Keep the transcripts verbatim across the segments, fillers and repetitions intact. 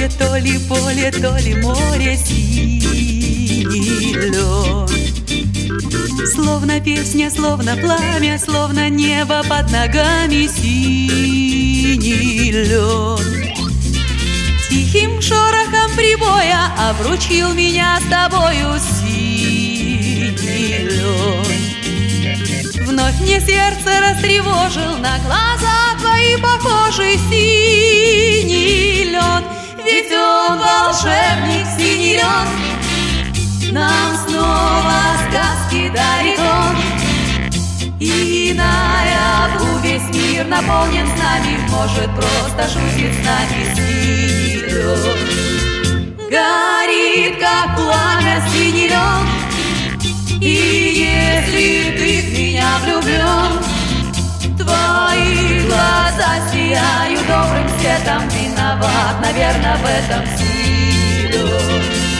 поле, то ли поле, то ли море, синий лед. Словно песня, словно пламя, словно небо под ногами, синий лед. Тихим шорохом прибоя обручил меня с тобою синий лед. Вновь мне сердце растревожил, на глаза твои похожий синий лед. Ведь он волшебник, синий лед, нам снова сказки дарит он. И наяву весь мир наполнен с нами, может, просто шутит с нами синий лед. Горит, как пламя, синий лед, и если ты в меня влюблен, твои глаза сияют добрым светом. Виноват, наверное, в этом синий лед.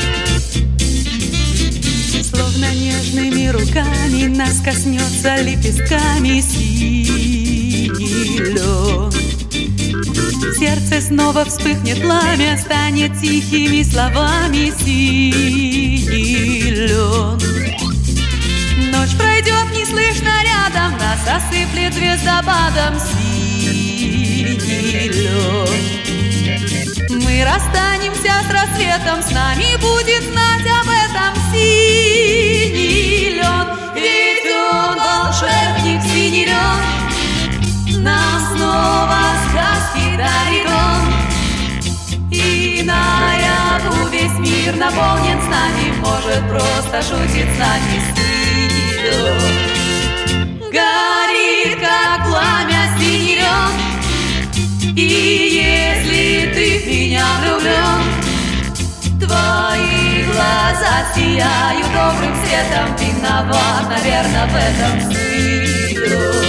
Словно нежными руками нас коснется лепестками синий лед. В сердце снова вспыхнет пламя, станет тихими словами синий лед. Ночь пройдет неслышно рядом, нас осыплет звездопадом синий лед. Мы расстанемся с рассветом, с нами будет знать об этом синий лед. Ведь он волшебник, синий лед, нам снова сказки дарит он. И наяву весь мир наполнен с нами, может, просто шутит с нами синий лед. Горит, как пламя, синий лед, и если ты в меня влюблен, твои глаза сияют добрым светом. Виноват, наверное, в этом синий лед.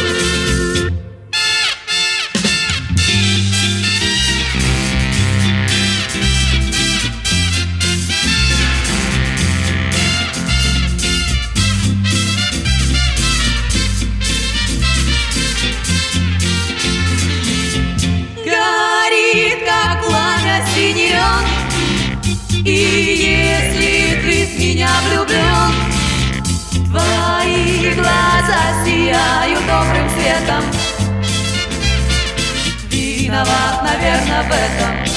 Синий лед, и если ты в меня влюблен, твои глаза сияют добрым светом. Виноват, наверное, в этом